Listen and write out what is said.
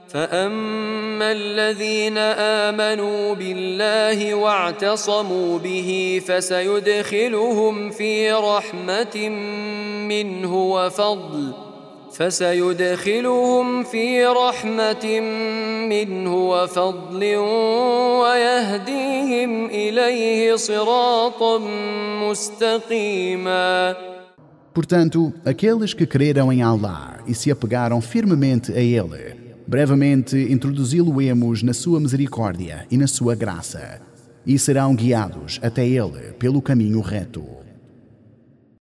فأما الذين آمنوا بالله واعتصموا به فسيدخلهم في رحمة منه وفضل ويهديهم إليه صراطا مستقيما. Portanto, aqueles que creram em Allah e se apegaram firmemente a Ele, brevemente introduzi-lo-emos na sua misericórdia e na sua graça, e serão guiados até Ele pelo caminho reto.